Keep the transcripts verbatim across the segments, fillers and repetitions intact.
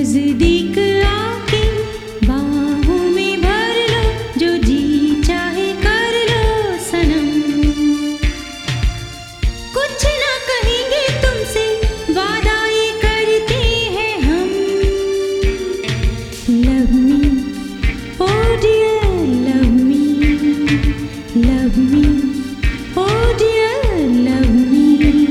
नजदीक आके बाहों में भर लो, जो जी चाहे कर लो सनम। कुछ ना कहेंगे तुमसे, वादा ये करते हैं हम। Love me oh dear, love me, love me oh dear, love me.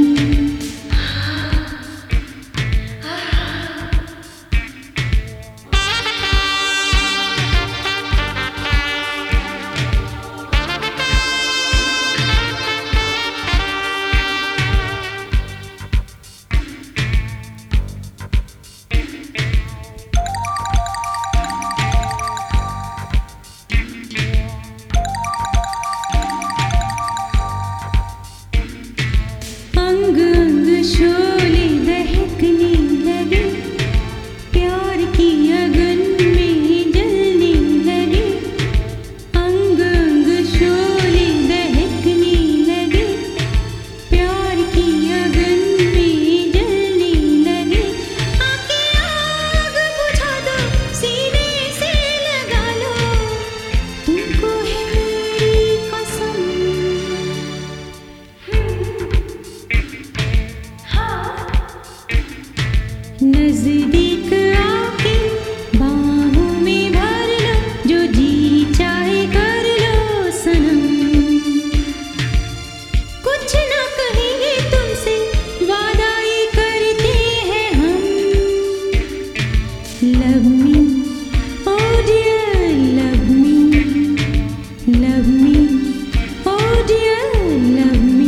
अंग अंग शोले दहकने लगे, प्यार की अगन में जलने लगे। अंग अंग शोले दहकने लगे, प्यार की अगन में जलने लगे। आके आग बुझा दो, सीने से लगा लो, तुमको है मेरी कसम। नजदीक आके बाहों में भर लो, जो जी चाहे कर लो सनम। कुछ ना कहेंगे तुमसे, वादा ये करते हैं हम। Love me oh dear, love me, love me oh dear, love me.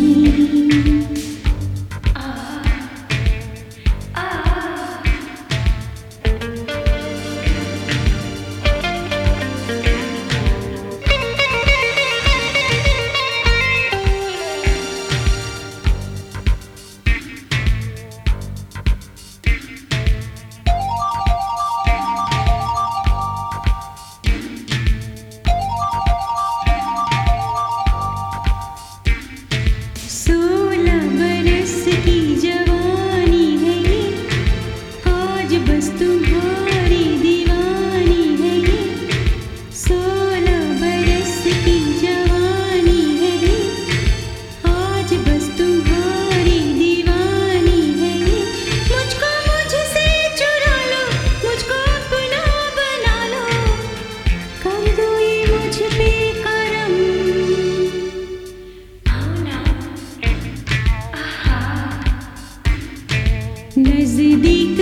सोलह बरस की जवानी है ये, आज बस तुम्हारी दीवानी है ये। सोलह बरस की जवानी है ये, आज बस तुम्हारी दीवानी है ये। मुझको मुझसे चुरा लो, मुझको अपना बना लो, कर दो ये मुझ पे करम। नजदीक